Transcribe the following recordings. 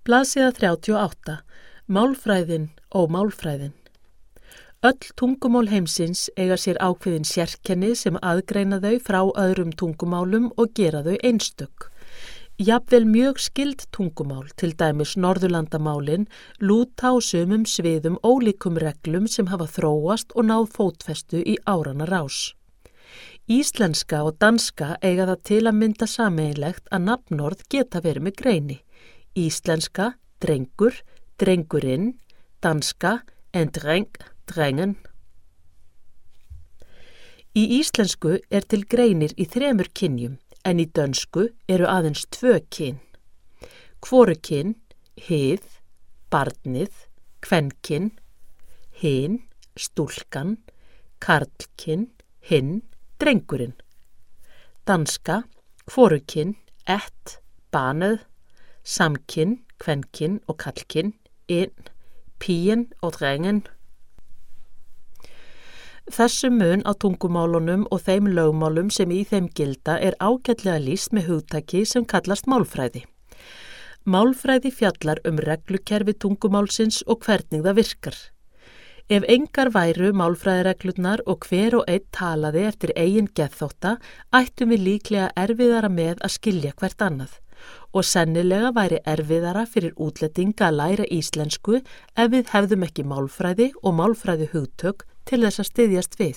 Blaðsíða 38. Málfræðin og málfræðin. Öll tungumál heimsins eiga sér ákveðin sérkenni sem aðgreina þau frá öðrum tungumálum og gera þau einstök. Jafnvel mjög skyld tungumál, til dæmis Norðurlandamálin, lúta á sumum sviðum ólíkum reglum sem hafa þróast og náð fótfestu í áranna rás. Íslenska og danska eiga það til að mynda sameiginlegt að nafnorð geta verið með greini. Íslenska, drengur, drengurinn, danska, en dreng, drengen. Í íslensku til greinir í 3 kynjum, en í dönsku eru aðeins 2 kyn. Hvorugkyn, hið, barnið, kvenkyn, hin, stúlkan, karlkyn, hinn, drengurinn. Danska, hvorugkyn, barnið, samkyn, kvenkyn og karlkyn, pigen og drengen. Þessu mun á tungumálunum og þeim lögmálum sem í þeim gilda ágætlega lýst með hugtaki sem kallast málfræði. Málfræði fjallar reglukerfi tungumálsins og hvernig það virkar. Ef engar væru málfræðireglurnar og hver og einn talaði eftir eigin geðþótta, ættum við líklega erfiðara með að skilja hvert annað. Og sennilega væri erfiðara fyrir útlendinga að læra íslensku ef við hefðum ekki málfræði og málfræði hugtök til þess að styðjast við.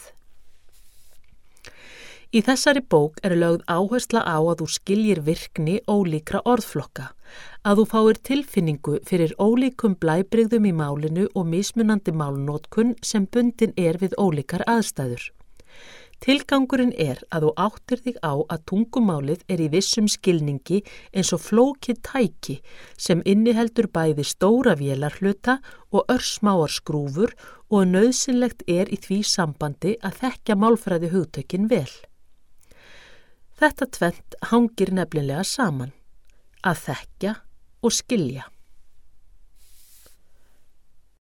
Í þessari bók lögð áhersla á að þú skiljir virkni ólíkra orðflokka, að þú fáir tilfinningu fyrir ólíkum blæbrigðum í málinu og mismunandi málnotkun sem bundin við ólíkar aðstæður. Tilgangurinn að þú áttir þig á að tungumálið í vissum skilningi eins og flókið tæki sem inniheldur bæði stóra vélarhluta og örsmáar skrúfur og nauðsynlegt í því sambandi að þekkja málfræði hugtökin vel. Þetta tvennt hangir nefnilega saman, að þekkja og skilja.